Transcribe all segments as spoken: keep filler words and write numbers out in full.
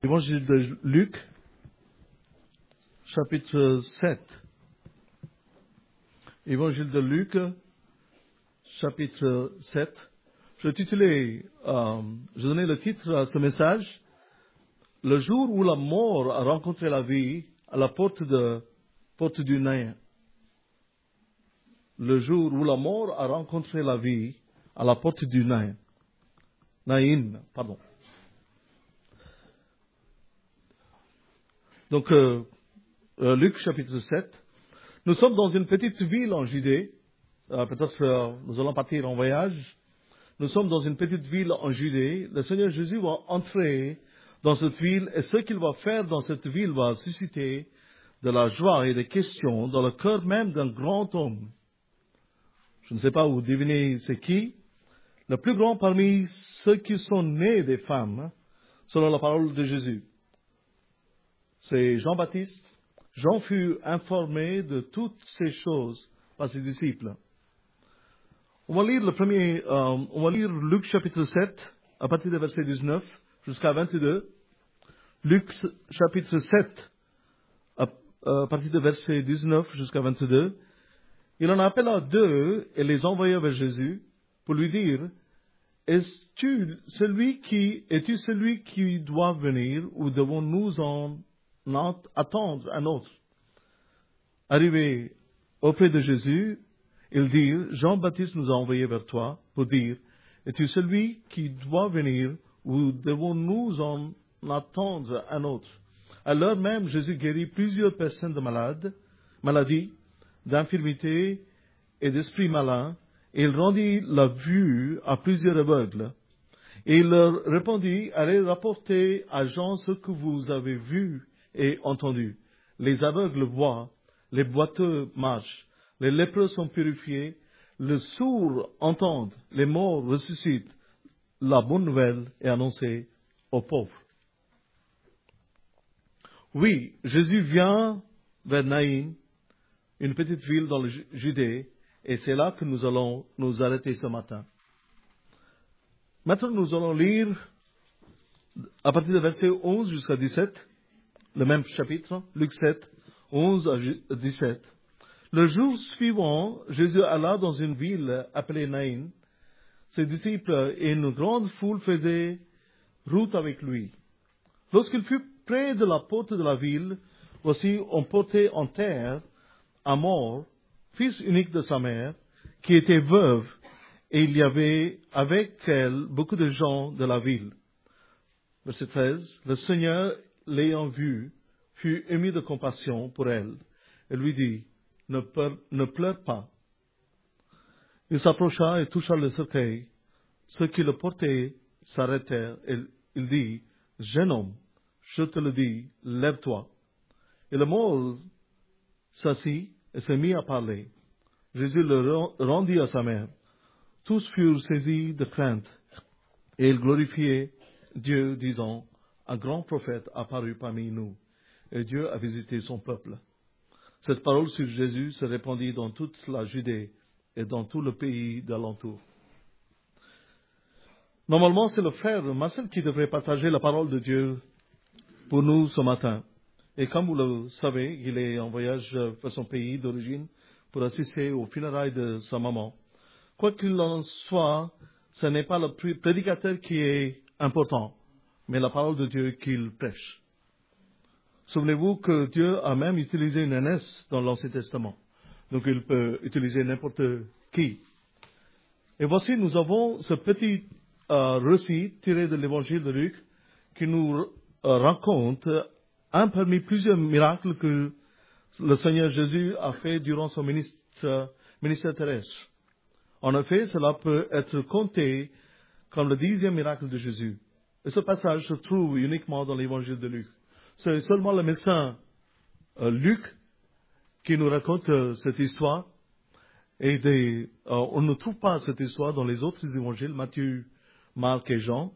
Évangile de Luc, chapitre sept. Évangile de Luc, chapitre sept. Je titulais, euh, je donnais le titre à ce message, Le jour où la mort a rencontré la vie à la porte, de, porte du Nain. Le jour où la mort a rencontré la vie à la porte du Nain. Naïn, pardon. Donc, euh, euh, Luc chapitre sept. Nous sommes dans une petite ville en Judée. Euh, peut-être euh, nous allons partir en voyage. Nous sommes dans une petite ville en Judée. Le Seigneur Jésus va entrer dans cette ville et ce qu'il va faire dans cette ville va susciter de la joie et des questions dans le cœur même d'un grand homme. Je ne sais pas, vous devinez c'est qui? Le plus grand parmi ceux qui sont nés des femmes, selon la parole de Jésus. C'est Jean-Baptiste. Jean fut informé de toutes ces choses par ses disciples. On va lire le premier, euh, on va lire Luc chapitre sept, à partir du verset dix-neuf jusqu'à vingt-deux. Luc chapitre sept, à, à partir du verset dix-neuf jusqu'à vingt-deux. Il en appela deux et les envoya vers Jésus pour lui dire, Es-tu celui qui, es-tu celui qui doit venir ou devons-nous en attendre un autre? Arrivé auprès de Jésus, ils dirent, Jean-Baptiste nous a envoyés vers toi pour dire, es-tu celui qui doit venir ou devons-nous en attendre un autre? À l'heure même, Jésus guérit plusieurs personnes de malades, maladies, d'infirmités et d'esprits malins, et il rendit la vue à plusieurs aveugles. Et il leur répondit, allez rapporter à Jean ce que vous avez vu et entendu. Les aveugles voient, les boiteux marchent, les lépreux sont purifiés, les sourds entendent, les morts ressuscitent. La bonne nouvelle est annoncée aux pauvres. Oui, Jésus vient vers Naïn, une petite ville dans le Judée, et c'est là que nous allons nous arrêter ce matin. Maintenant, nous allons lire à partir du verset onze jusqu'à dix-sept, le même chapitre, Luc sept, onze à dix-sept. Le jour suivant, Jésus alla dans une ville appelée Naïn. Ses disciples et une grande foule faisaient route avec lui. Lorsqu'il fut près de la porte de la ville, voici on portait en terre à mort, fils unique de sa mère, qui était veuve, et il y avait avec elle beaucoup de gens de la ville. Verset treize. Le Seigneur, l'ayant vue, fut ému de compassion pour elle, et lui dit, ne, pleure, ne pleure pas. Il s'approcha et toucha le cercueil. Ceux qui le portaient s'arrêtèrent, et il dit, jeune homme, je te le dis, lève-toi. Et le mort s'assit et se mit à parler. Jésus le rendit à sa mère. Tous furent saisis de crainte, et ils glorifiaient Dieu, disant, un grand prophète apparut parmi nous, et Dieu a visité son peuple. Cette parole sur Jésus se répandit dans toute la Judée et dans tout le pays d'alentour. Normalement, c'est le frère Marcel qui devrait partager la parole de Dieu pour nous ce matin. Et comme vous le savez, il est en voyage vers son pays d'origine pour assister aux funérailles de sa maman. Quoi qu'il en soit, ce n'est pas le prédicateur qui est important, mais la parole de Dieu qu'il prêche. Souvenez-vous que Dieu a même utilisé une ânesse dans l'Ancien Testament. Donc il peut utiliser n'importe qui. Et voici, nous avons ce petit euh, récit tiré de l'évangile de Luc qui nous euh, raconte un parmi plusieurs miracles que le Seigneur Jésus a fait durant son ministre, ministère terrestre. En effet, cela peut être compté comme le dixième miracle de Jésus. Et ce passage se trouve uniquement dans l'évangile de Luc. C'est seulement le médecin euh, Luc qui nous raconte euh, cette histoire. Et des, euh, on ne trouve pas cette histoire dans les autres évangiles, Matthieu, Marc et Jean.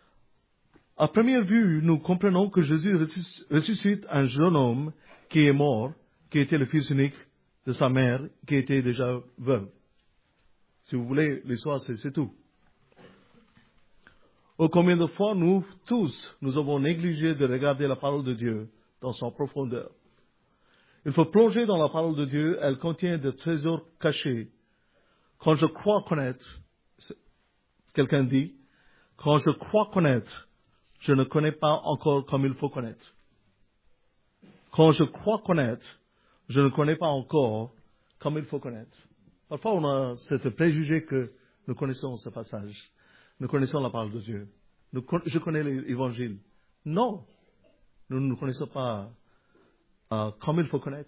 À première vue, nous comprenons que Jésus ressuscite un jeune homme qui est mort, qui était le fils unique de sa mère, qui était déjà veuve. Si vous voulez, l'histoire, c'est, c'est tout. Oh, combien de fois nous tous, nous avons négligé de regarder la parole de Dieu dans son profondeur. Il faut plonger dans la parole de Dieu, elle contient des trésors cachés. Quand je crois connaître, quelqu'un dit, quand je crois connaître, je ne connais pas encore comme il faut connaître. Quand je crois connaître, je ne connais pas encore comme il faut connaître. Parfois, on a ce préjugé que nous connaissons ce passage. Nous connaissons la parole de Dieu. Nous, je connais l'évangile. Non, nous ne connaissons pas euh, comme il faut connaître.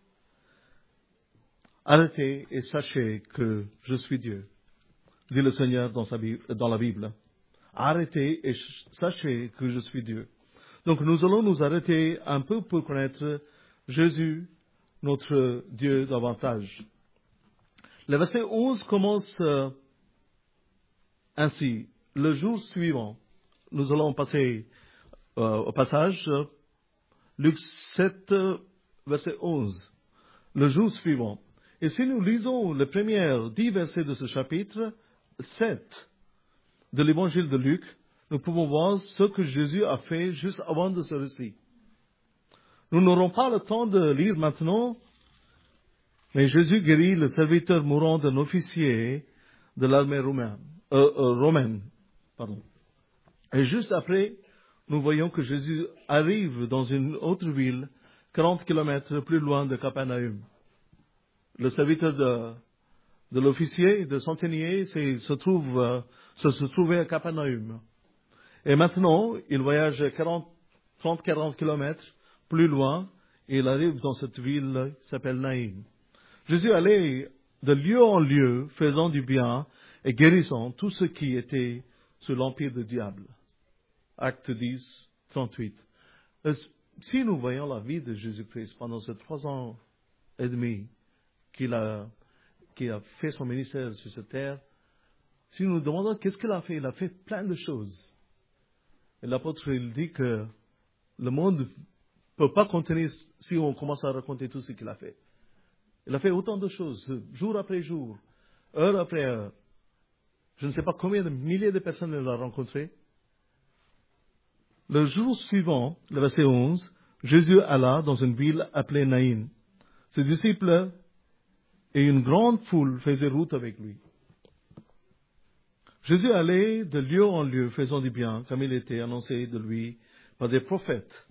Arrêtez et sachez que je suis Dieu, dit le Seigneur dans, sa Bible, dans la Bible. Arrêtez et sachez que je suis Dieu. Donc nous allons nous arrêter un peu pour connaître Jésus, notre Dieu davantage. Le verset onze commence euh, ainsi. Le jour suivant, nous allons passer euh, au passage, euh, Luc sept, verset onze. Le jour suivant. Et si nous lisons les premiers dix versets de ce chapitre sept de l'évangile de Luc, nous pouvons voir ce que Jésus a fait juste avant de ce récit. Nous n'aurons pas le temps de lire maintenant, mais Jésus guérit le serviteur mourant d'un officier de l'armée romaine. Euh, euh, romaine pardon. Et juste après, nous voyons que Jésus arrive dans une autre ville, quarante kilomètres plus loin de Capernaum. Le serviteur de, de l'officier, de centenier, se, trouve, euh, se, se trouvait à Capernaum. Et maintenant, il voyage trente à quarante kilomètres plus loin et il arrive dans cette ville qui s'appelle Naïm. Jésus allait de lieu en lieu, faisant du bien et guérissant tout ce qui était sous l'empire du diable. Acte dix, trente-huit. Si nous voyons la vie de Jésus-Christ pendant ces trois ans et demi qu'il a, qu'il a fait son ministère sur cette terre, si nous nous demandons qu'est-ce qu'il a fait, il a fait plein de choses. Et l'apôtre, il dit que le monde ne peut pas contenir si on commence à raconter tout ce qu'il a fait. Il a fait autant de choses, jour après jour, heure après heure. Je ne sais pas combien de milliers de personnes il a rencontrées. Le jour suivant, le verset onze, Jésus alla dans une ville appelée Naïn. Ses disciples et une grande foule faisaient route avec lui. Jésus allait de lieu en lieu faisant du bien, comme il était annoncé de lui par des prophètes.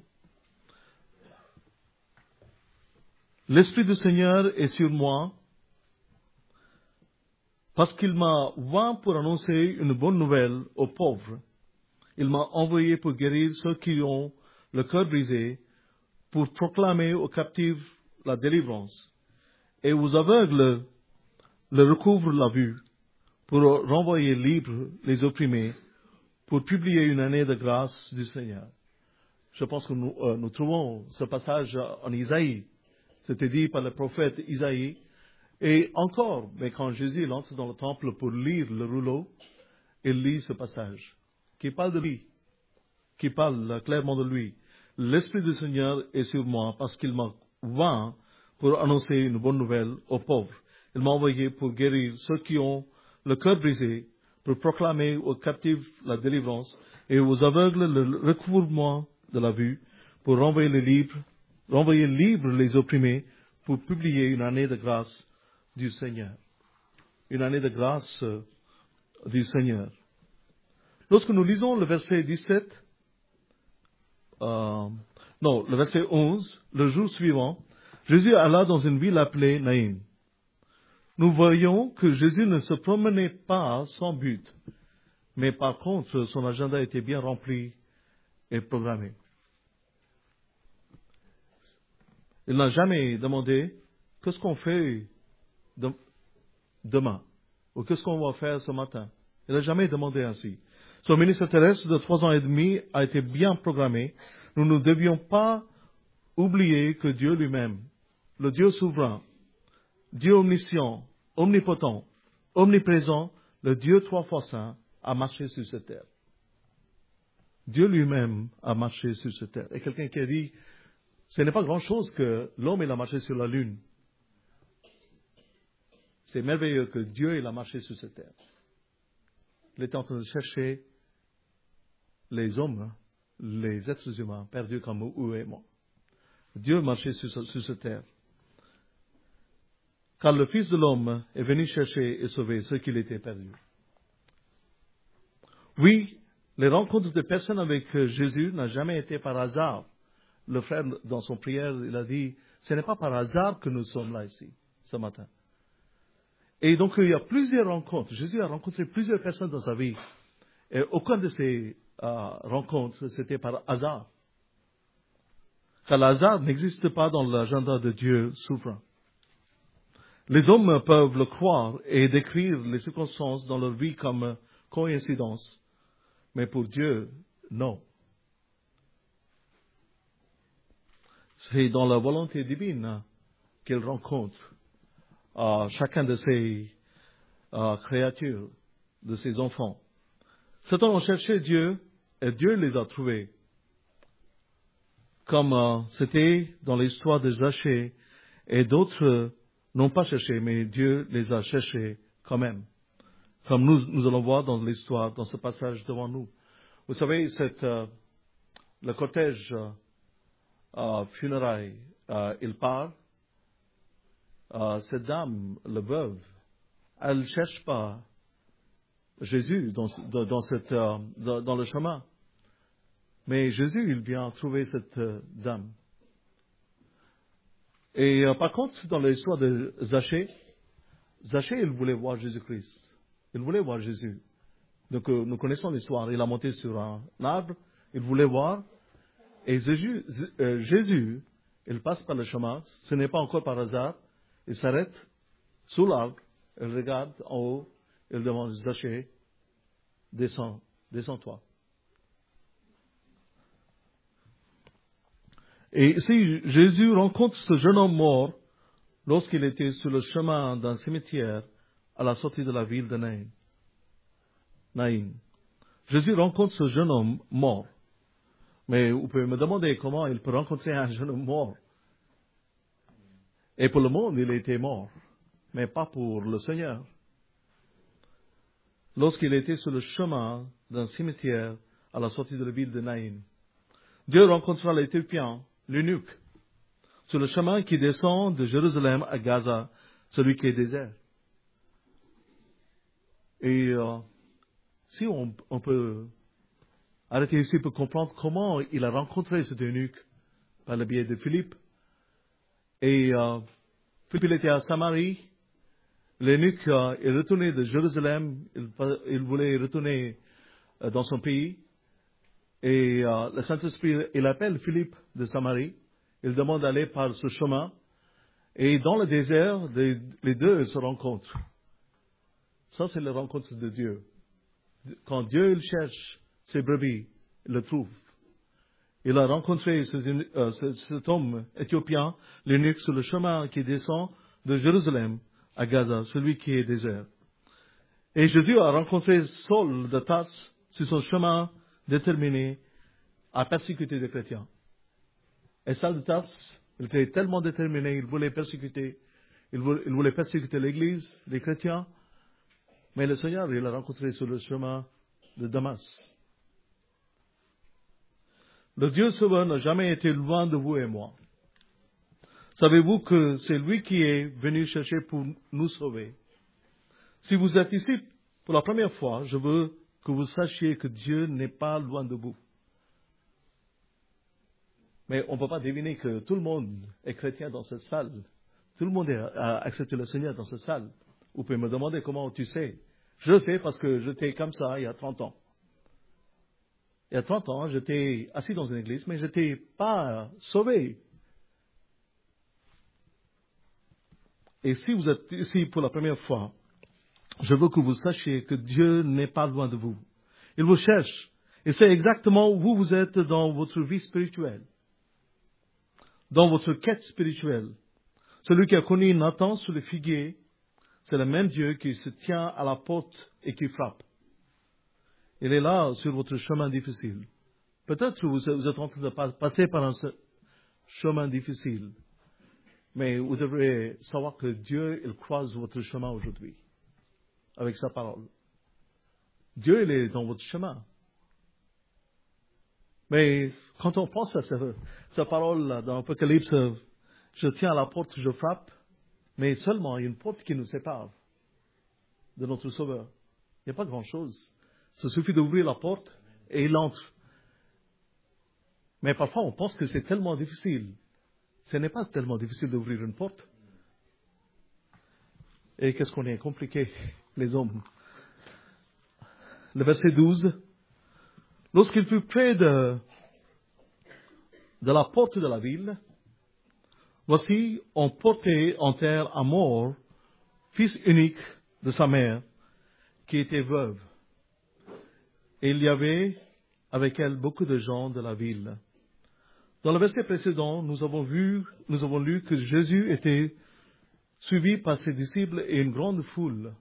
L'Esprit du Seigneur est sur moi, parce qu'il m'a oint pour annoncer une bonne nouvelle aux pauvres. Il m'a envoyé pour guérir ceux qui ont le cœur brisé, pour proclamer aux captifs la délivrance, et aux aveugles le recouvre la vue, pour renvoyer libres les opprimés, pour publier une année de grâce du Seigneur. Je pense que nous, euh, nous trouvons ce passage en Isaïe. C'était dit par le prophète Isaïe. Et encore, mais quand Jésus entre dans le temple pour lire le rouleau, il lit ce passage, qui parle de lui, qui parle clairement de lui. L'Esprit du Seigneur est sur moi parce qu'il m'a oint pour annoncer une bonne nouvelle aux pauvres. Il m'a envoyé pour guérir ceux qui ont le cœur brisé, pour proclamer aux captifs la délivrance et aux aveugles le recouvrement de la vue, pour renvoyer les libres, renvoyer libres les opprimés, pour publier une année de grâce du Seigneur. Une année de grâce du Seigneur. Lorsque nous lisons le verset dix-sept, euh, non, le verset onze, le jour suivant, Jésus alla dans une ville appelée Naïm. Nous voyons que Jésus ne se promenait pas sans but, mais par contre, son agenda était bien rempli et programmé. Il n'a jamais demandé qu'est-ce qu'on fait de, demain ou qu'est-ce qu'on va faire ce matin. Il n'a jamais demandé ainsi. Son ministère terrestre de trois ans et demi a été bien programmé. Nous ne devions pas oublier que Dieu lui-même, le Dieu souverain, Dieu omniscient, omnipotent, omniprésent, le Dieu trois fois saint, a marché sur cette terre. Dieu lui-même a marché sur cette terre. Et quelqu'un qui a dit, ce n'est pas grand-chose que l'homme il a marché sur la lune. C'est merveilleux que Dieu il a marché sur cette terre. Il était en train de chercher les hommes, les êtres humains, perdus comme vous et moi. Dieu marchait sur, sur cette terre. Car le Fils de l'homme est venu chercher et sauver ceux qui étaient perdus. Oui, les rencontres de personnes avec Jésus n'ont jamais été par hasard. Le frère, dans son prière, il a dit, ce n'est pas par hasard que nous sommes là ici, ce matin. Et donc, il y a plusieurs rencontres. Jésus a rencontré plusieurs personnes dans sa vie. Et aucune de ces euh, rencontres, c'était par hasard. Car le hasard n'existe pas dans l'agenda de Dieu souverain. Les hommes peuvent le croire et décrire les circonstances dans leur vie comme coïncidence. Mais pour Dieu, non. C'est dans la volonté divine qu'il rencontre euh, chacun de ses euh, créatures, de ses enfants. Certains ont cherché Dieu et Dieu les a trouvés. Comme euh, c'était dans l'histoire de Zachée, et d'autres n'ont pas cherché, mais Dieu les a cherchés quand même. Comme nous, nous allons voir dans l'histoire, dans ce passage devant nous. Vous savez, cette, euh, le cortège euh, euh, funérailles, euh, il part. Euh, cette dame, la veuve, elle ne cherche pas Jésus dans, dans, dans, cette, euh, dans, dans le chemin. Mais Jésus, il vient trouver cette euh, dame. Et euh, par contre, dans l'histoire de Zachée, Zachée, il voulait voir Jésus-Christ. Il voulait voir Jésus. Donc, euh, nous connaissons l'histoire. Il a monté sur un arbre, il voulait voir. Et Jésus, euh, Jésus, il passe par le chemin. Ce n'est pas encore par hasard. Il s'arrête sous l'arbre, il regarde en haut, il demande Zachée, descends, descends-toi. Et ici, Jésus rencontre ce jeune homme mort lorsqu'il était sur le chemin d'un cimetière à la sortie de la ville de Naïn. Naïn. Jésus rencontre ce jeune homme mort. Mais vous pouvez me demander comment il peut rencontrer un jeune homme mort. Et pour le monde, il était mort, mais pas pour le Seigneur. Lorsqu'il était sur le chemin d'un cimetière à la sortie de la ville de Naïn, Dieu rencontra l'Éthiopien, l'eunuque, sur le chemin qui descend de Jérusalem à Gaza, celui qui est désert. Et euh, si on, on peut arrêter ici pour comprendre comment il a rencontré cet eunuque par le biais de Philippe. Et euh, Philippe, il était à Samarie. L'eunuque euh, est retourné de Jérusalem. Il, il voulait retourner euh, dans son pays. Et euh, le Saint-Esprit, il appelle Philippe de Samarie. Il demande d'aller par ce chemin. Et dans le désert, les, les deux se rencontrent. Ça, c'est la rencontre de Dieu. Quand Dieu il cherche ses brebis, il le trouve. Il a rencontré cet, euh, cet homme éthiopien, l'eunuque, sur le chemin qui descend de Jérusalem à Gaza, celui qui est désert. Et Jésus a rencontré Saul de Tarse sur son chemin déterminé à persécuter les chrétiens. Et Saul de Tarse, il était tellement déterminé, il voulait persécuter, il voulait, il voulait persécuter l'Église, les chrétiens. Mais le Seigneur, il l'a rencontré sur le chemin de Damas. Le Dieu sauveur n'a jamais été loin de vous et moi. Savez-vous que c'est lui qui est venu chercher pour nous sauver? Si vous êtes ici pour la première fois, je veux que vous sachiez que Dieu n'est pas loin de vous. Mais on ne peut pas deviner que tout le monde est chrétien dans cette salle. Tout le monde a accepté le Seigneur dans cette salle. Vous pouvez me demander comment tu sais. Je sais parce que j'étais comme ça il y a trente ans. Il y a trente ans, j'étais assis dans une église, mais je n'étais pas sauvé. Et si vous êtes ici pour la première fois, je veux que vous sachiez que Dieu n'est pas loin de vous. Il vous cherche. Et c'est exactement où vous êtes dans votre vie spirituelle. Dans votre quête spirituelle. Celui qui a connu Nathan sous le figuier, c'est le même Dieu qui se tient à la porte et qui frappe. Il est là sur votre chemin difficile. Peut-être que vous êtes en train de passer par un chemin difficile. Mais vous devrez savoir que Dieu, il croise votre chemin aujourd'hui. Avec sa parole. Dieu, il est dans votre chemin. Mais quand on pense à cette, cette parole dans l'Apocalypse, je tiens à la porte, je frappe, mais seulement il y a une porte qui nous sépare de notre Sauveur. Il n'y a pas grand-chose. Ça suffit d'ouvrir la porte et il entre. Mais parfois, on pense que c'est tellement difficile. Ce n'est pas tellement difficile d'ouvrir une porte. Et qu'est-ce qu'on est compliqué, les hommes. Le verset douze. Lorsqu'il fut près de, de la porte de la ville, voici, on portait en terre à mort, fils unique de sa mère, qui était veuve. Et il y avait avec elle beaucoup de gens de la ville. Dans le verset précédent, nous avons vu, nous avons lu que Jésus était suivi par ses disciples et une grande foule.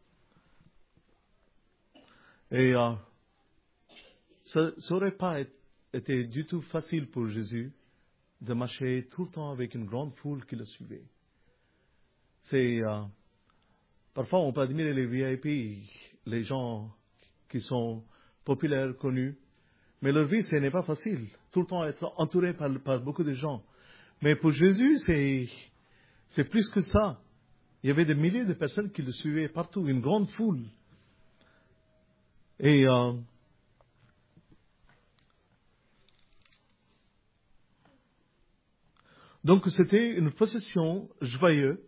Et euh, ça n'aurait pas été du tout facile pour Jésus de marcher tout le temps avec une grande foule qui le suivait. C'est euh, parfois on peut admirer les V I P, les gens qui sont populaires, connus, mais leur vie ce n'est pas facile. Tout le temps être entouré par, par beaucoup de gens. Mais pour Jésus, c'est c'est plus que ça. Il y avait des milliers de personnes qui le suivaient partout, une grande foule. Et euh, donc c'était une procession joyeuse,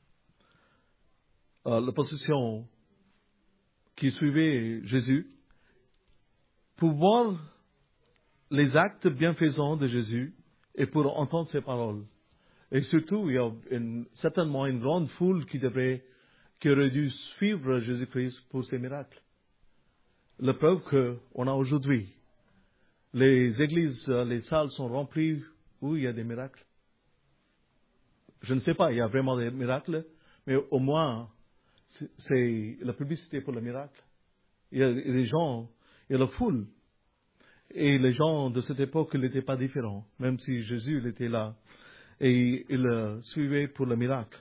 euh, la procession qui suivait Jésus, pour voir les actes bienfaisants de Jésus et pour entendre ses paroles. Et surtout, il y a une, certainement une grande foule qui devrait, qui aurait dû suivre Jésus-Christ pour ses miracles. La preuve qu'on a aujourd'hui. Les églises, les salles sont remplies où il y a des miracles. Je ne sais pas, il y a vraiment des miracles, mais au moins, c'est, c'est la publicité pour le miracle. Il y a des gens, il y a la foule. Et les gens de cette époque n'étaient pas différents, même si Jésus il était là. Et il le suivait pour le miracle.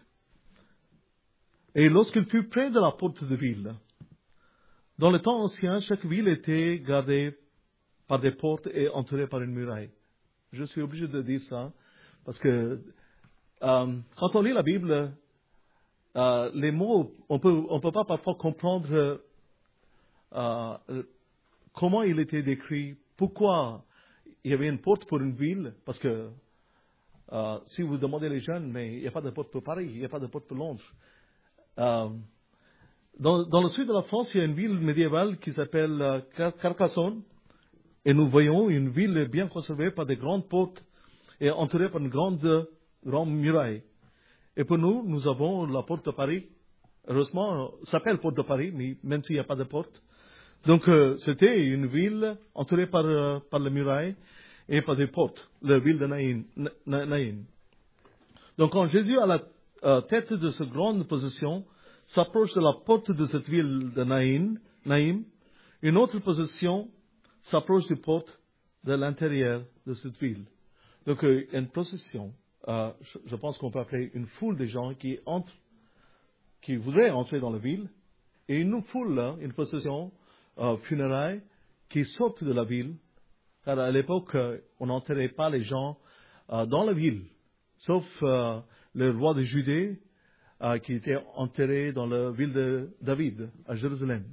Et lorsqu'il fut près de la porte de ville, dans le temps ancien, chaque ville était gardée par des portes et entourée par une muraille. Je suis obligé de dire ça, parce que euh, quand on lit la Bible, euh, les mots, on peut, on peut pas parfois comprendre euh, comment il était décrit, pourquoi il y avait une porte pour une ville, parce que euh, si vous demandez les jeunes, mais il n'y a pas de porte pour Paris, il n'y a pas de porte pour Londres. Euh, dans, dans le sud de la France, il y a une ville médiévale qui s'appelle euh, Car- Carcassonne, et nous voyons une ville bien conservée par des grandes portes et entourée par une grande, grande muraille. Et pour nous, nous avons la porte de Paris. Heureusement, ça s'appelle porte de Paris, mais même s'il n'y a pas de porte. Donc, euh, c'était une ville entourée par, euh, par la muraille et par des portes, la ville de Naïm. Na, Naïm. Donc, quand Jésus, à la euh, tête de cette grande possession, s'approche de la porte de cette ville de Naïm, Naïm, une autre possession s'approche des portes de l'intérieur de cette ville. Donc, euh, une procession, euh, je, je pense qu'on peut appeler une foule de gens qui entrent, qui voudraient entrer dans la ville, et une foule, là, une procession euh, funéraire qui sortent de la ville, car à l'époque, euh, on n'enterrait pas les gens euh, dans la ville, sauf euh, le roi de Judée, euh, qui était enterré dans la ville de David, à Jérusalem.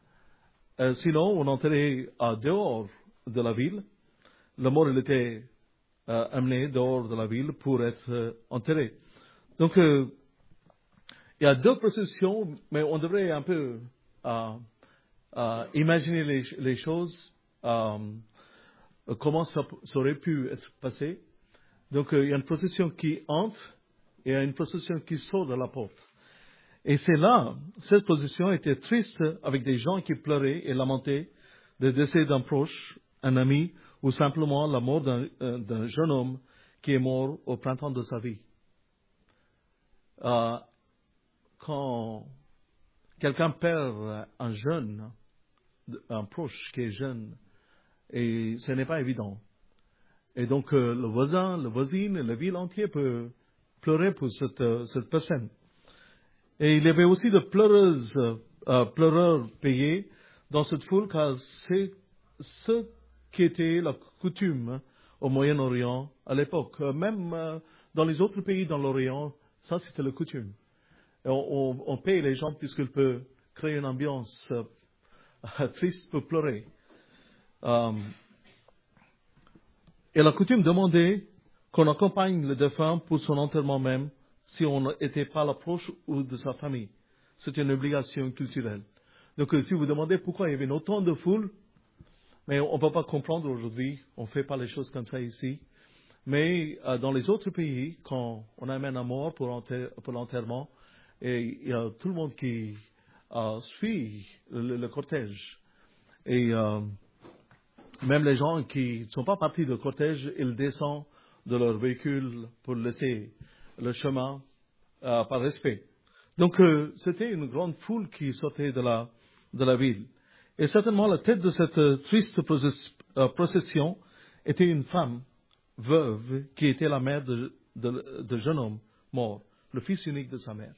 Euh, sinon, on enterrait à dehors de la ville. Le mort il était euh, amené dehors de la ville pour être euh, enterré. Donc, euh, il y a deux processions, mais on devrait un peu euh, euh, imaginer les, les choses, euh, comment ça, ça aurait pu être passé. Donc, euh, il y a une procession qui entre et il y a une procession qui sort de la porte. Et c'est là, cette position était triste avec des gens qui pleuraient et lamentaient le décès d'un proche, un ami, ou simplement la mort d'un, euh, d'un jeune homme qui est mort au printemps de sa vie. Euh, quand quelqu'un perd un jeune, un proche qui est jeune, et ce n'est pas évident. Et donc euh, le voisin, la voisine, la ville entière peut pleurer pour cette, euh, cette personne. Et il y avait aussi de pleureuses, euh, pleureurs payés dans cette foule, car c'est ce qui était la coutume au Moyen-Orient à l'époque. Même euh, dans les autres pays dans l'Orient, ça c'était la coutume. Et on, on, on paye les gens puisqu'ils peuvent créer une ambiance euh, triste pour pleurer. Euh, et la coutume demandait qu'on accompagne le défunt pour son enterrement même si on n'était pas la proche ou de sa famille. C'est une obligation culturelle. Donc euh, si vous demandez pourquoi il y avait autant de foule, mais on ne peut pas comprendre aujourd'hui, on ne fait pas les choses comme ça ici. Mais euh, dans les autres pays, quand on amène un mort pour, enter, pour l'enterrement, et il y a tout le monde qui euh, suit le, le cortège. Et euh, même les gens qui ne sont pas partis du cortège, ils descendent de leur véhicule pour laisser le chemin euh, par respect. Donc euh, c'était une grande foule qui sortait de la, de la ville. Et certainement la tête de cette euh, triste process, euh, procession était une femme veuve qui était la mère de, de, de jeune homme mort, le fils unique de sa mère.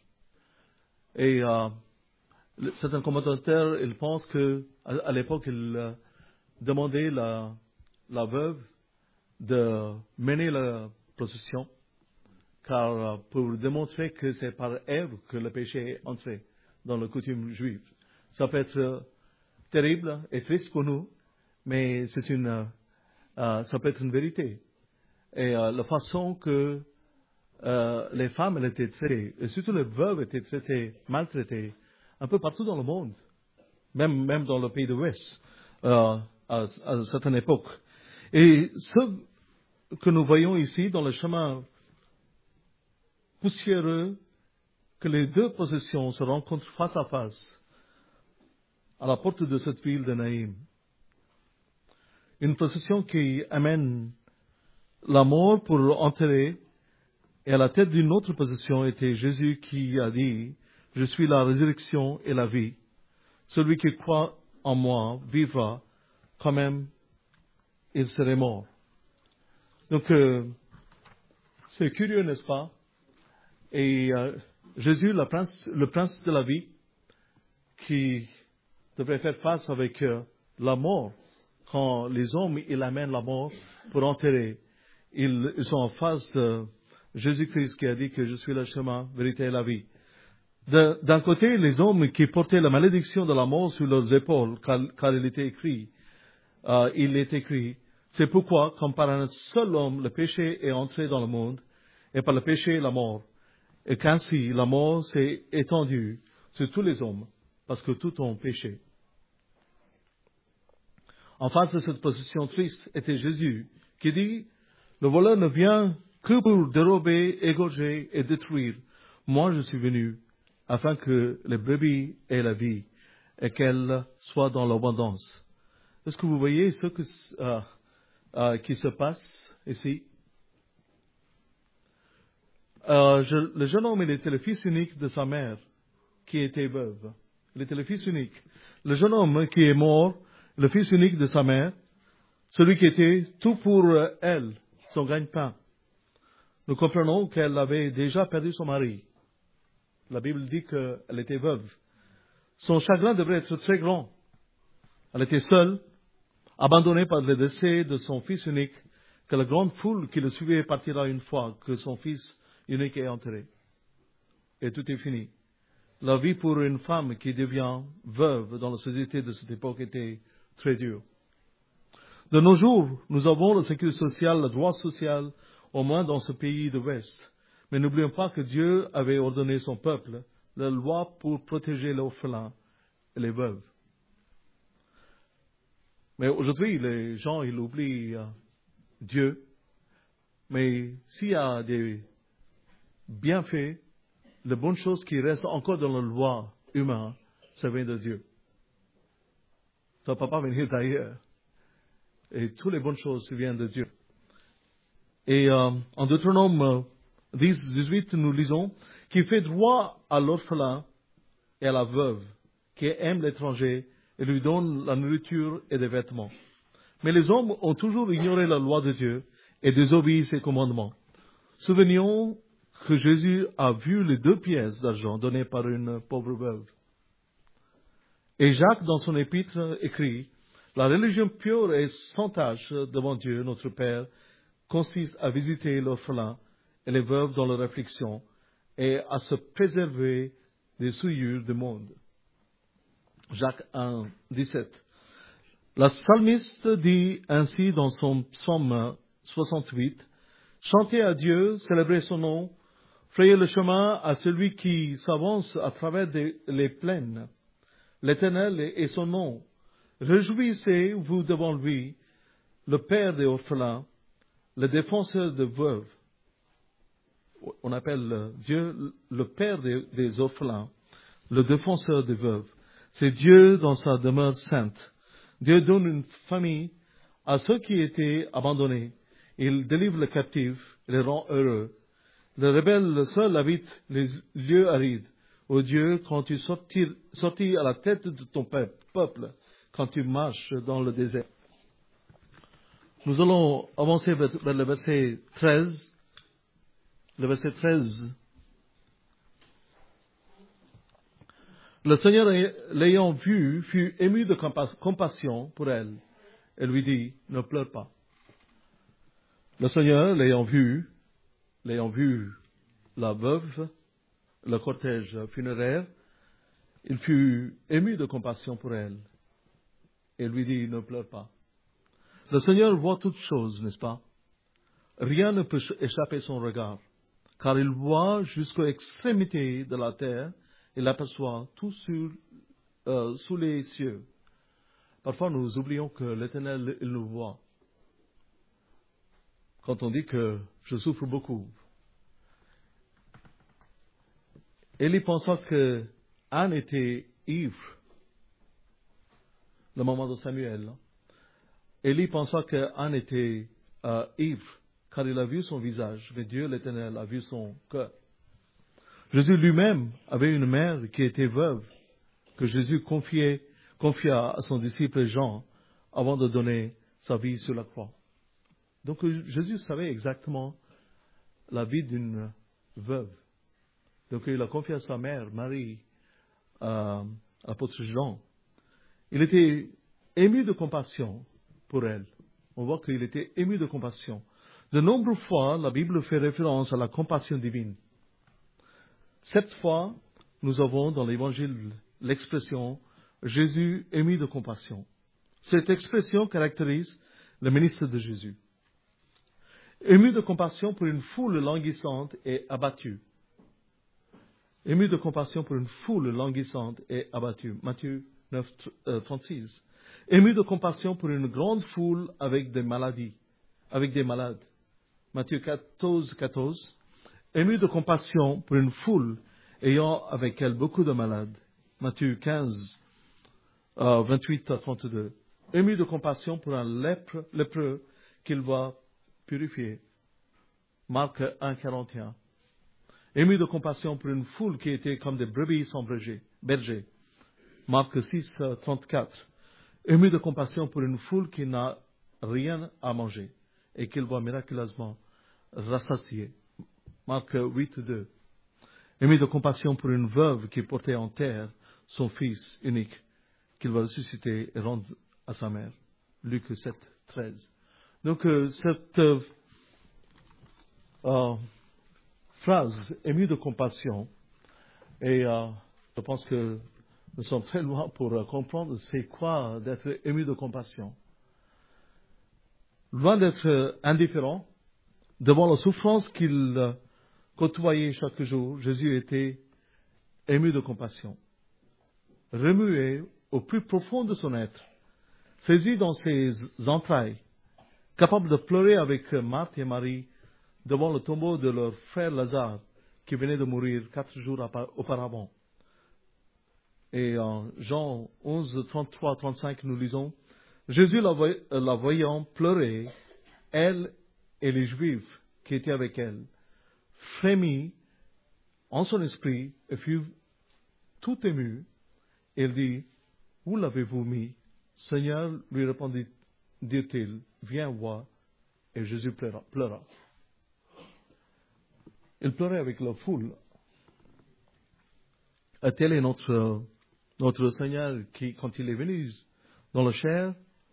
Et euh, certains commentateurs, ils pensent que à, à l'époque, ils euh, demandaient la, la veuve de mener la procession, car euh, pour démontrer que c'est par elle que le péché est entré dans la coutume juive. Ça peut être euh, terrible et triste pour nous, mais c'est une, euh, euh, ça peut être une vérité. Et euh, la façon que euh, les femmes elles étaient traitées, et surtout les veuves étaient traitées, maltraitées, un peu partout dans le monde, même, même dans le pays de l'Ouest, euh, à, à une certaine époque. Et ce que nous voyons ici dans le chemin poussiéreux, que les deux possessions se rencontrent face à face à la porte de cette ville de Naïm. Une procession qui amène la mort pour enterrer, et à la tête d'une autre procession était Jésus qui a dit, « Je suis la résurrection et la vie. Celui qui croit en moi vivra, quand même il serait mort. » Donc, euh, c'est curieux, n'est-ce pas? Et euh, Jésus, le prince, le prince de la vie, qui devrait faire face avec euh, la mort, quand les hommes, ils amènent la mort pour enterrer, ils, ils sont en face de Jésus-Christ qui a dit que je suis le chemin, vérité et la vie. De, d'un côté, les hommes qui portaient la malédiction de la mort sur leurs épaules, car, car il était écrit, euh, il est écrit, c'est pourquoi, comme par un seul homme, le péché est entré dans le monde, et par le péché, la mort. Et qu'ainsi, la mort s'est étendue sur tous les hommes, parce que tous ont péché. En face de cette position triste était Jésus, qui dit, le voleur ne vient que pour dérober, égorger et détruire. Moi, je suis venu afin que les brebis aient la vie et qu'elles soient dans l'abondance. Est-ce que vous voyez ce que, euh, euh, qui se passe ici? Euh, je, le jeune homme, il était le fils unique de sa mère, qui était veuve. Il était le fils unique. Le jeune homme qui est mort, le fils unique de sa mère, celui qui était tout pour elle, son gagne-pain. Nous comprenons qu'elle avait déjà perdu son mari. La Bible dit qu'elle était veuve. Son chagrin devrait être très grand. Elle était seule, abandonnée par le décès de son fils unique, que la grande foule qui le suivait partira une fois que son fils unique est enterré. Et tout est fini. La vie pour une femme qui devient veuve dans la société de cette époque était très dure. De nos jours, nous avons la sécurité sociale, le droit social, au moins dans ce pays de l'Ouest. Mais n'oublions pas que Dieu avait ordonné son peuple la loi pour protéger les orphelins et les veuves. Mais aujourd'hui, les gens, ils oublient euh, Dieu. Mais s'il y a des bienfaits, les bonnes choses qui restent encore dans la loi humaine, ça vient de Dieu. Ça ne peut pas venir d'ailleurs. Et toutes les bonnes choses viennent de Dieu. Et euh, en Deutéronome dix, dix-huit, nous lisons, qui fait droit à l'orphelin et à la veuve, qui aime l'étranger et lui donne la nourriture et des vêtements. Mais les hommes ont toujours ignoré la loi de Dieu et désobéi ses commandements. Souvenons que Jésus a vu les deux pièces d'argent données par une pauvre veuve. Et Jacques, dans son épître, écrit, La religion pure et sans tache devant Dieu, notre Père, consiste à visiter l'orphelin et les veuves dans leur affliction et à se préserver des souillures du monde. Jacques un, dix-sept. La psalmiste dit ainsi dans son psaume soixante-huit, « Chantez à Dieu, célébrez son nom, frayez le chemin à celui qui s'avance à travers des, les plaines. L'Éternel est son nom. Réjouissez-vous devant lui, le Père des orphelins, le défenseur des veuves. » On appelle Dieu le Père des, des orphelins, le défenseur des veuves. C'est Dieu dans sa demeure sainte. Dieu donne une famille à ceux qui étaient abandonnés. Il délivre les captifs et les rend heureux. Le rebelle seul habite les lieux arides. Ô Dieu, quand tu sortis, sortis à la tête de ton peuple, quand tu marches dans le désert. Nous allons avancer vers, vers le verset treize. Le verset treize. Le Seigneur, l'ayant vue, fut ému de compassion pour elle et lui dit, ne pleure pas. Le Seigneur, l'ayant vue, l'ayant vu la veuve, le cortège funéraire, il fut ému de compassion pour elle et lui dit, ne pleure pas. Le Seigneur voit toutes choses, n'est-ce pas? Rien ne peut échapper à son regard, car il voit jusqu'aux extrémités de la terre. Il aperçoit tout sur, euh, sous les cieux. Parfois, nous oublions que l'Éternel, il nous voit. Quand on dit que je souffre beaucoup. Élie pensa que Anne était ivre. Le moment de Samuel. Hein? Élie pensa que Anne était euh, ivre, car il a vu son visage. Mais Dieu, l'Éternel, a vu son cœur. Jésus lui-même avait une mère qui était veuve, que Jésus confiait, confia à son disciple Jean avant de donner sa vie sur la croix. Donc Jésus savait exactement la vie d'une veuve. Donc il a confié à sa mère, Marie, à l'apôtre Jean. Il était ému de compassion pour elle. On voit qu'il était ému de compassion. De nombreuses fois, la Bible fait référence à la compassion divine. Cette fois, nous avons dans l'Évangile l'expression « Jésus ému de compassion ». Cette expression caractérise le ministre de Jésus. Ému de compassion pour une foule languissante et abattue. Ému de compassion pour une foule languissante et abattue. Matthieu neuf, trente-six. Ému de compassion pour une grande foule avec des maladies, avec des malades. Matthieu quatorze, quatorze. Ému de compassion pour une foule ayant avec elle beaucoup de malades. Matthieu quinze, euh, vingt-huit à trente-deux. Ému de compassion pour un lèpre, lépreux qu'il va purifier. Marc un, quarante et un. Ému de compassion pour une foule qui était comme des brebis sans berger. Marc six, trente-quatre. Ému de compassion pour une foule qui n'a rien à manger et qu'il va miraculeusement rassasier. Marc huit, deux. Ému de compassion pour une veuve qui portait en terre son fils unique, qu'il va ressusciter et rendre à sa mère. Luc sept, treize. Donc, euh, cette euh, euh, phrase, ému de compassion, et euh, je pense que nous sommes très loin pour euh, comprendre c'est quoi d'être ému de compassion. Loin d'être euh, indifférent, devant la souffrance qu'il euh, côtoyait chaque jour, Jésus était ému de compassion, remué au plus profond de son être, saisi dans ses entrailles, capable de pleurer avec Marthe et Marie devant le tombeau de leur frère Lazare qui venait de mourir quatre jours auparavant. Et en Jean onze, trente-trois à trente-cinq, nous lisons, Jésus la, voy- la voyant pleurer, elle et les Juifs qui étaient avec elle, frémit en son esprit et fut tout ému. Il dit, où l'avez-vous mis? Seigneur, lui répondit, dit-il, viens voir. Et Jésus pleura. pleura. Il pleurait avec la foule. Et tel est notre, notre Seigneur qui, quand il est venu dans la chair,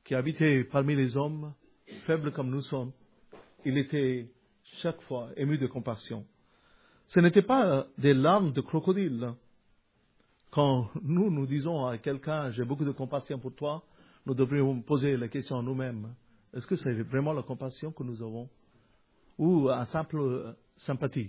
qui habitait parmi les hommes, faibles comme nous sommes, il était chaque fois ému de compassion. Ce n'était pas des larmes de crocodile. Quand nous, nous disons à quelqu'un, j'ai beaucoup de compassion pour toi, nous devrions poser la question à nous-mêmes. Est-ce que c'est vraiment la compassion que nous avons? Ou une simple sympathie?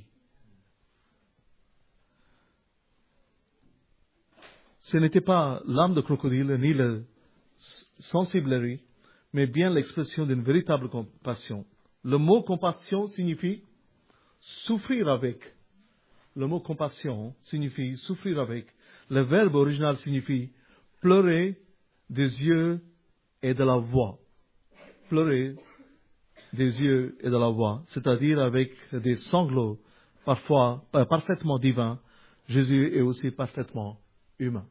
Ce n'était pas l'âme de crocodile, ni la sensiblerie, mais bien l'expression d'une véritable compassion. Le mot compassion signifie souffrir avec. Le mot compassion signifie souffrir avec. Le verbe original signifie pleurer des yeux et de la voix. Pleurer des yeux et de la voix, c'est-à-dire avec des sanglots parfois euh, parfaitement divins. Jésus est aussi parfaitement humain.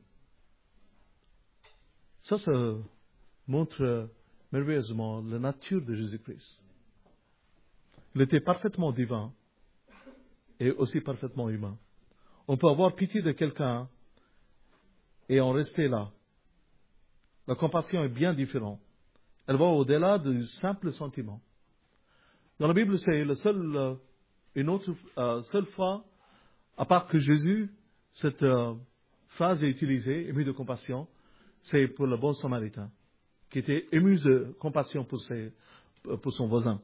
Ça, ça montre merveilleusement la nature de Jésus-Christ. Il était parfaitement divin et aussi parfaitement humain. On peut avoir pitié de quelqu'un et en rester là. La compassion est bien différente. Elle va au-delà du simple sentiment. Dans la Bible, c'est la seule, euh, une autre euh, seule fois, à part que Jésus, cette euh, phrase est utilisée, ému de compassion, c'est pour le bon samaritain, qui était ému de compassion pour, ses, pour son voisin.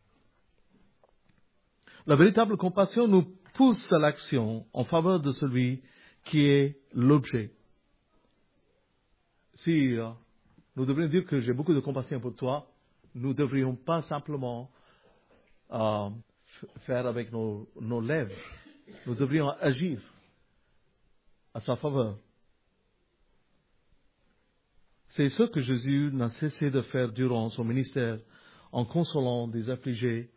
La véritable compassion nous pousse à l'action en faveur de celui qui est l'objet. Si euh, nous devrions dire que j'ai beaucoup de compassion pour toi, nous ne devrions pas simplement euh, faire avec nos, nos lèvres. Nous devrions agir à sa faveur. C'est ce que Jésus n'a cessé de faire durant son ministère, en consolant des affligés,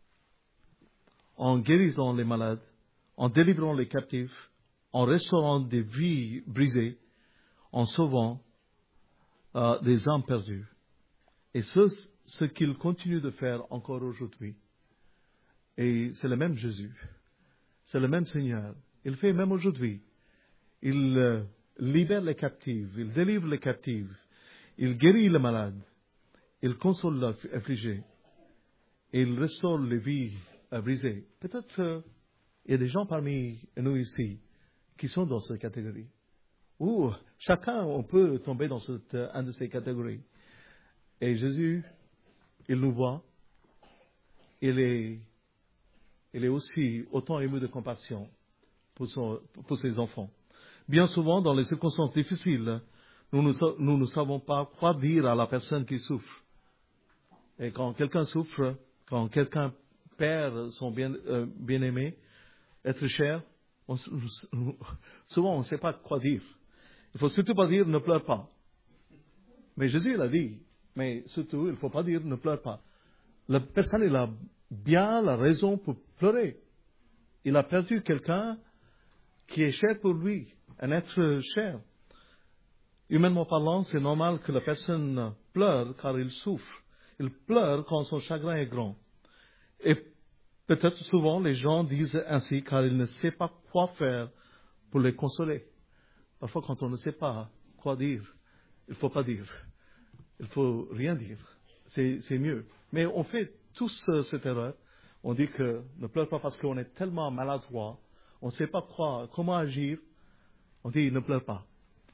en guérissant les malades, en délivrant les captifs, en restaurant des vies brisées, en sauvant euh, des âmes perdues. Et ce, ce qu'il continue de faire encore aujourd'hui. Et c'est le même Jésus, c'est le même Seigneur. Il fait même aujourd'hui. Il euh, libère les captifs, il délivre les captifs, il guérit les malades, il console les affligés, et il restaure les vies euh, brisées. Peut-être qu'il euh, y a des gens parmi nous ici qui sont dans cette catégorie. Ou chacun, on peut tomber dans cette, euh, une de ces catégories. Et Jésus, il nous voit, il est, il est aussi autant ému de compassion pour, son, pour ses enfants. Bien souvent, dans les circonstances difficiles, nous ne, nous ne savons pas quoi dire à la personne qui souffre. Et quand quelqu'un souffre, quand quelqu'un perd son bien, euh, bien-aimé, être cher, on, souvent on ne sait pas quoi dire. Il ne faut surtout pas dire ne pleure pas. Mais Jésus l'a dit. Mais surtout, il ne faut pas dire ne pleure pas. La personne, elle a bien la raison pour pleurer. Il a perdu quelqu'un qui est cher pour lui, un être cher. Humainement parlant, c'est normal que la personne pleure car il souffre. Il pleure quand son chagrin est grand. Et peut-être souvent les gens disent ainsi car ils ne savent pas quoi faire pour les consoler. Parfois quand on ne sait pas quoi dire, il ne faut pas dire. Il ne faut rien dire. C'est, c'est mieux. Mais on fait tous euh, cette erreur. On dit que ne pleure pas parce qu'on est tellement maladroit. On ne sait pas quoi, comment agir. On dit ne pleure pas.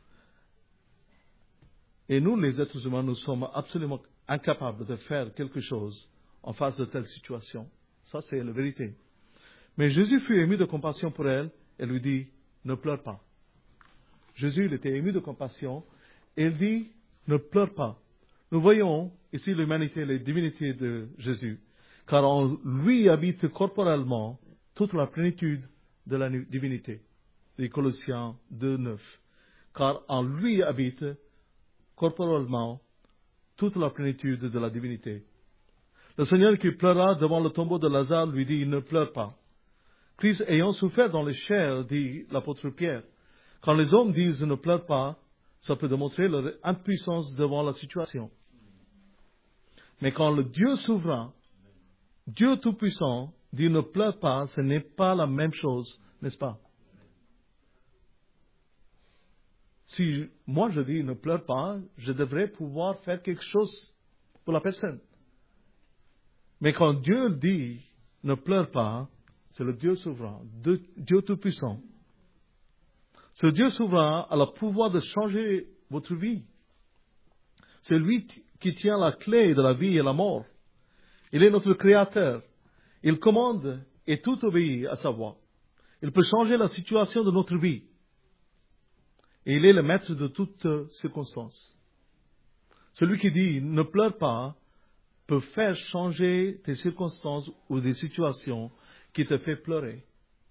Et nous, les êtres humains, nous sommes absolument incapables de faire quelque chose en face de telle situation. Ça, c'est la vérité. Mais Jésus fut ému de compassion pour elle et lui dit, ne pleure pas. Jésus, il était ému de compassion et il dit, ne pleure pas. Nous voyons ici l'humanité, les divinités de Jésus, car en lui habite corporellement toute la plénitude de la divinité. Les Colossiens deux, neuf. Car en lui habite corporellement toute la plénitude de la divinité. Le Seigneur qui pleura devant le tombeau de Lazare lui dit, ne pleure pas. Christ ayant souffert dans les chairs, dit l'apôtre Pierre, quand les hommes disent ne pleure pas, ça peut démontrer leur impuissance devant la situation. Mais quand le Dieu souverain, Dieu tout-puissant, dit ne pleure pas, ce n'est pas la même chose, n'est-ce pas? si moi je dis ne pleure pas, je devrais pouvoir faire quelque chose pour la personne. Mais quand Dieu dit ne pleure pas, c'est le Dieu souverain, Dieu tout-puissant. Ce Dieu souverain a le pouvoir de changer votre vie. C'est lui qui tient la clé de la vie et la mort. Il est notre créateur. Il commande et tout obéit à sa voix. Il peut changer la situation de notre vie. Et il est le maître de toutes circonstances. Celui qui dit ne pleure pas peut faire changer tes circonstances ou des situations qui te fait pleurer.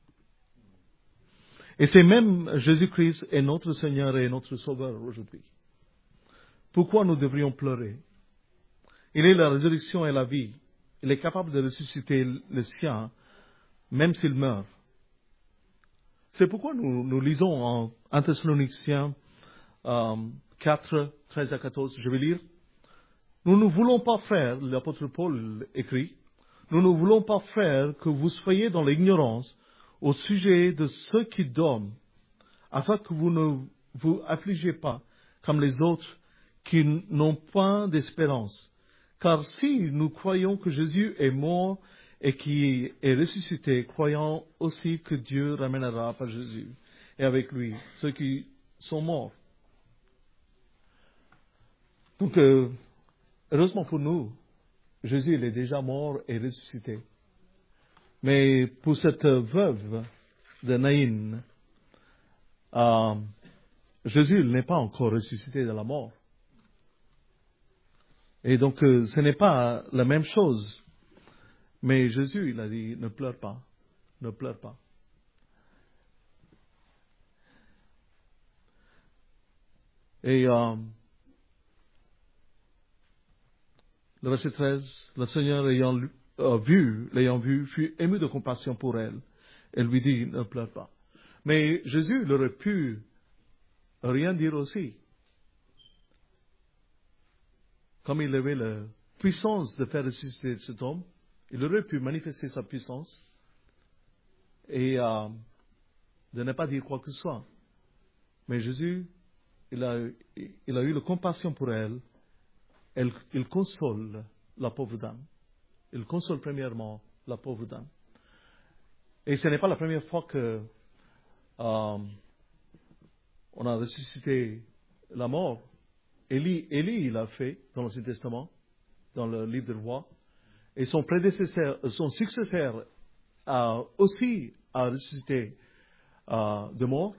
Et c'est même Jésus-Christ est notre Seigneur et notre Sauveur aujourd'hui. Pourquoi nous devrions pleurer? Il est la résurrection et la vie. Il est capable de ressusciter le sien, même s'il meurt. C'est pourquoi nous, nous lisons en un Thessaloniciens euh, quatre, treize à quatorze, je vais lire. Nous ne voulons pas, frères, l'apôtre Paul écrit, nous ne voulons pas, frères, que vous soyez dans l'ignorance au sujet de ceux qui dorment, afin que vous ne vous affligez pas comme les autres qui n'ont point d'espérance. Car si nous croyons que Jésus est mort et qui est ressuscité, croyons aussi que Dieu ramènera par Jésus et avec lui ceux qui sont morts. Donc, euh, heureusement pour nous, Jésus il est déjà mort et ressuscité. Mais pour cette veuve de Naïn, euh, Jésus n'est pas encore ressuscité de la mort. Et donc, euh, ce n'est pas la même chose. Mais Jésus, il a dit, ne pleure pas, ne pleure pas. Et euh, le verset treize, le Seigneur ayant euh, vu, l'ayant vu, fut ému de compassion pour elle. Elle lui dit, ne pleure pas. Mais Jésus, il aurait pu rien dire aussi. Comme il avait la puissance de faire ressusciter cet homme, il aurait pu manifester sa puissance et euh, de ne pas dire quoi que ce soit. Mais Jésus, il a, il a eu la compassion pour elle. elle. Il console la pauvre dame. Il console premièrement la pauvre dame. Et ce n'est pas la première fois que euh, on a ressuscité la mort. Élie, Élie, il l'a fait dans l'Ancien Testament, dans le livre des Rois. Et son prédécesseur, son successeur a aussi a ressuscité euh, de mort.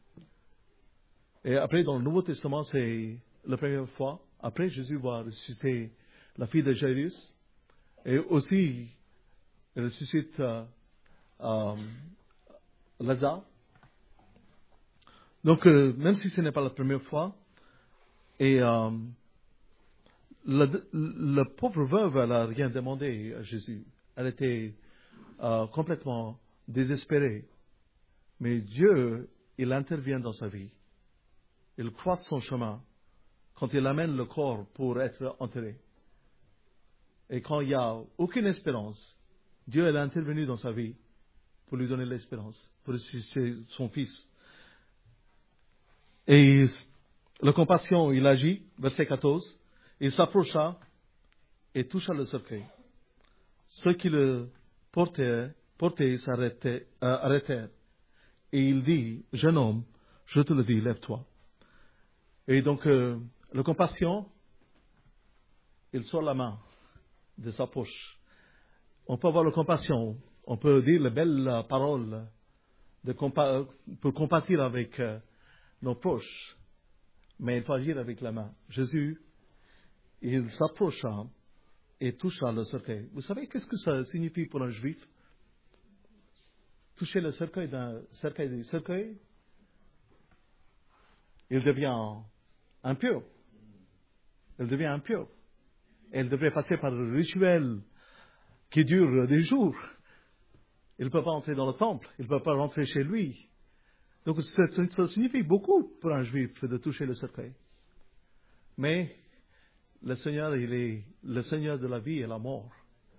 Et après, dans le Nouveau Testament, c'est la première fois. Après, Jésus va ressusciter la fille de Jairus. Et aussi, il ressuscite euh, euh, Lazare. Donc, euh, même si ce n'est pas la première fois, et euh, la, la pauvre veuve, elle n'a rien demandé à Jésus. Elle était euh, complètement désespérée. Mais Dieu, il intervient dans sa vie. Il croise son chemin quand il amène le corps pour être enterré. Et quand il n'y a aucune espérance, Dieu est intervenu dans sa vie pour lui donner l'espérance, pour ressusciter son fils. Et la compassion, il agit, verset quatorze, il s'approcha et toucha le cercueil. Ceux qui le portaient, portaient s'arrêtaient, euh, arrêtèrent. Et il dit, jeune homme, je te le dis, lève-toi. Et donc, euh, la compassion, il sort la main de sa poche. On peut avoir la compassion, on peut dire les belles paroles de compa- pour compatir avec euh, nos proches, mais il faut agir avec la main. Jésus, il s'approcha et toucha le cercueil. Vous savez qu'est-ce que ça signifie pour un juif? Toucher le cercueil d'un cercueil, du cercueil, il devient impur. Il devient impur. Elle devrait passer par le rituel qui dure des jours. Il ne peut pas entrer dans le temple. Il ne peut pas rentrer chez lui. Donc ça, ça signifie beaucoup pour un juif de toucher le cercueil. Mais le Seigneur, il est le Seigneur de la vie et la mort.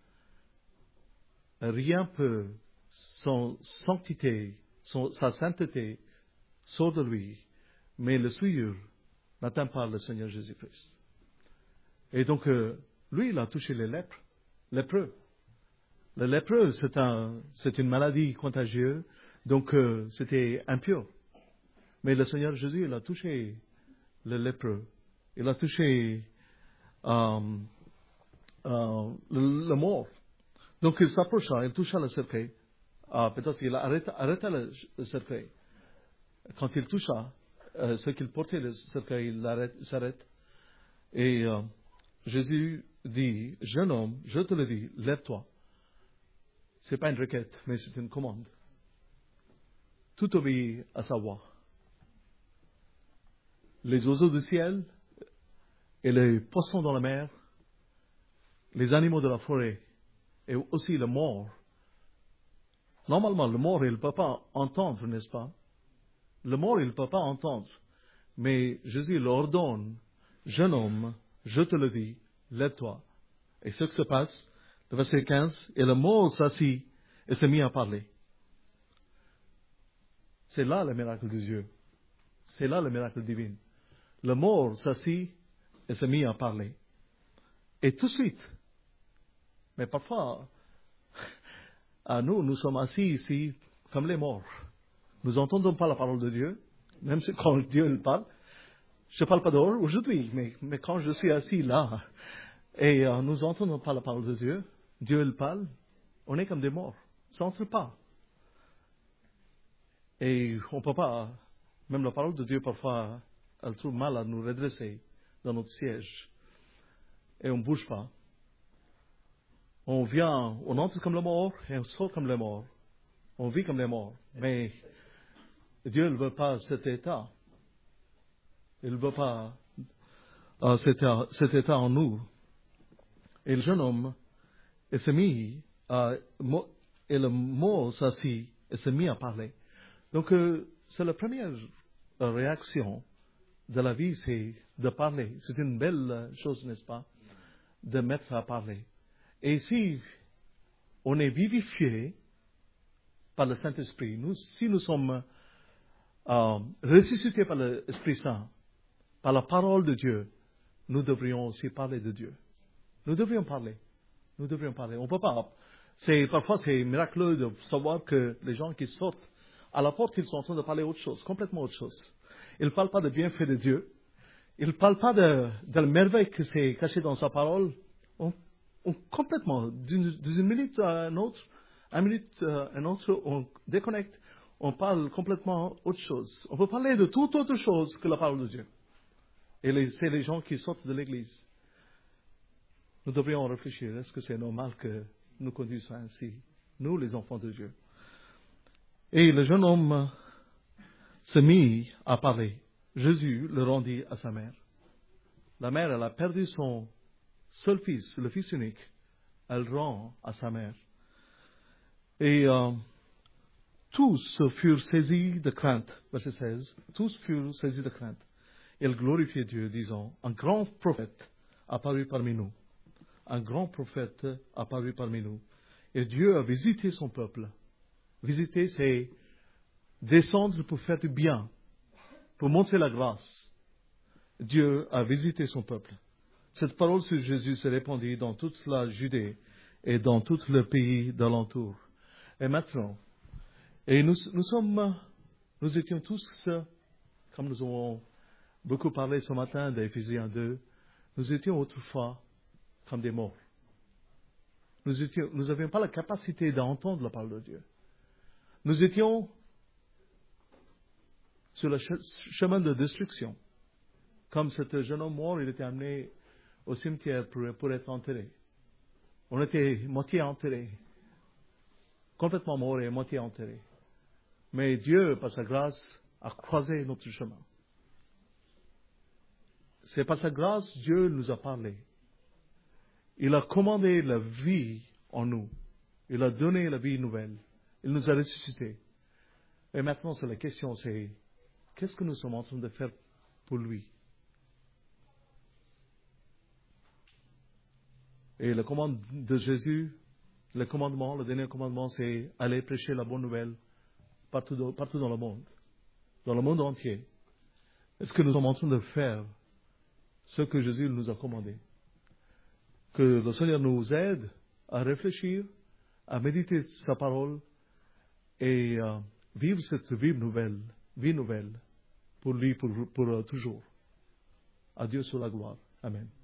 Rien peut, son sanctité, son, sa sainteté, sort de lui. mais le souillure n'atteint pas le Seigneur Jésus-Christ. Et donc, euh, lui, il a touché les lèpres, lépreux. Le lépreux, c'est, un, c'est une maladie contagieuse, donc euh, c'était impur. Mais le Seigneur Jésus, il a touché le lépreux. Il a touché euh, euh, le, le mort. Donc il s'approcha, il toucha le cercueil. Ah, peut-être qu'il arrêta, arrêta le, le cercueil. Quand il toucha, euh, ce qu'il portait le cercueil, il arrête, il s'arrête. Et euh, Jésus dit, jeune homme, je te le dis, lève-toi. Ce n'est pas une requête, mais c'est une commande. Tout obéit à sa voix. Les oiseaux du ciel et les poissons dans la mer, les animaux de la forêt et aussi le mort. Normalement, le mort, il ne peut pas entendre, n'est-ce pas? Le mort, il ne peut pas entendre. Mais Jésus l'ordonne, jeune homme, je te le dis, lève-toi. Et ce qui se passe, le verset quinze, et le mort s'assit et s'est mis à parler. C'est là le miracle de Dieu. C'est là le miracle divin. Le mort s'assit et s'est mis à parler. Et tout de suite, mais parfois, à nous, nous sommes assis ici comme les morts. Nous n'entendons pas la parole de Dieu, même si quand Dieu il parle. Je ne parle pas dehors aujourd'hui, mais, mais quand je suis assis là, et euh, nous n'entendons pas la parole de Dieu, Dieu il parle, on est comme des morts. Ça n'entre pas. Et on ne peut pas, même la parole de Dieu parfois, elle trouve mal à nous redresser dans notre siège. Et on ne bouge pas. On vient, on entre comme les morts et on sort comme les morts. On vit comme les morts. Mais Dieu ne veut pas cet état. Il ne veut pas euh, cet, état, cet état en nous. Et le jeune homme il s'est mis, à, et le mot s'assit et s'est mis à parler. Donc, euh, c'est la première réaction de la vie, c'est de parler. C'est une belle chose, n'est-ce pas, de mettre à parler. Et si on est vivifié par le Saint-Esprit, nous, si nous sommes euh, ressuscités par l'Esprit Saint, par la parole de Dieu, nous devrions aussi parler de Dieu. Nous devrions parler. Nous devrions parler. On ne peut pas. C'est, parfois, c'est miraculeux de savoir que les gens qui sortent à la porte, ils sont en train de parler autre chose, complètement autre chose. Ils ne parlent pas de bienfaits de Dieu. Ils ne parlent pas de, de la merveille que c'est caché dans sa parole. On, on, complètement, d'une, d'une minute à une autre, une minute à une autre, on déconnecte. On parle complètement autre chose. On peut parler de toute autre chose que la parole de Dieu. Et les, c'est les gens qui sortent de l'Église. Nous devrions réfléchir. Est-ce que c'est normal que nous conduisons ainsi, nous, les enfants de Dieu? Et le jeune homme se mit à parler. Jésus le rendit à sa mère. La mère, elle a perdu son seul fils, le fils unique. Elle rend à sa mère. Et euh, tous furent saisis de crainte. Verset seize. Tous furent saisis de crainte. Ils glorifiaient Dieu, disant, un grand prophète apparut parmi nous. Un grand prophète apparut parmi nous. Et Dieu a visité son peuple. Visiter, c'est descendre pour faire du bien, pour montrer la grâce. Dieu a visité son peuple. Cette parole sur Jésus s'est répandue dans toute la Judée et dans tout le pays d'alentour. Et maintenant, et nous, nous sommes, nous étions tous, comme nous avons beaucoup parlé ce matin d'Éphésiens deux, nous étions autrefois comme des morts. Nous étions, nous n'avions pas la capacité d'entendre la parole de Dieu. Nous étions sur le chemin de destruction. Comme cet jeune homme mort, il était amené au cimetière pour, pour être enterré. On était moitié enterré. Complètement mort et moitié enterré. Mais Dieu, par sa grâce, a croisé notre chemin. C'est par sa grâce, Dieu nous a parlé. Il a commandé la vie en nous. Il a donné la vie nouvelle. Il nous a ressuscités. Et maintenant, c'est la question, c'est qu'est-ce que nous sommes en train de faire pour lui? Et le commandement de Jésus, le commandement, le dernier commandement, c'est aller prêcher la bonne nouvelle partout dans, partout dans le monde, dans le monde entier. Est-ce que nous sommes en train de faire ce que Jésus nous a commandé? Que le Seigneur nous aide à réfléchir, à méditer sa parole et euh, vivre cette vie nouvelle, vie nouvelle pour lui, pour, pour, pour toujours. À Dieu soit la gloire. Amen.